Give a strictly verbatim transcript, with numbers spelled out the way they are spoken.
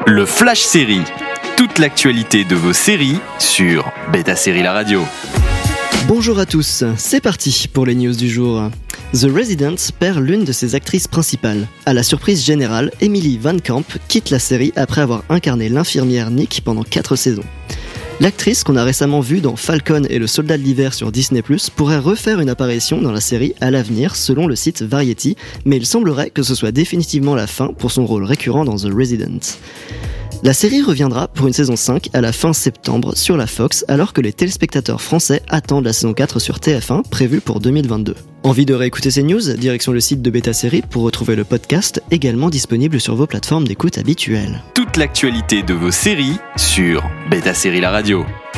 Le Flash Série. Toute l'actualité de vos séries sur Beta Série La Radio. Bonjour à tous, c'est parti pour les news du jour. The Resident perd l'une de ses actrices principales. À la surprise générale, Emily Van Camp quitte la série après avoir incarné l'infirmière Nick pendant quatre saisons. L'actrice qu'on a récemment vue dans Falcon et le Soldat de l'hiver sur Disney plus, pourrait refaire une apparition dans la série à l'avenir selon le site Variety, mais il semblerait que ce soit définitivement la fin pour son rôle récurrent dans The Resident. La série reviendra pour une saison cinq à la fin septembre sur la Fox, alors que les téléspectateurs français attendent la saison quatre sur T F un prévue pour deux mille vingt-deux. Envie de réécouter ces news? Direction le site de Beta Série pour retrouver le podcast, également disponible sur vos plateformes d'écoute habituelles. Toute l'actualité de vos séries sur Beta Série La Radio.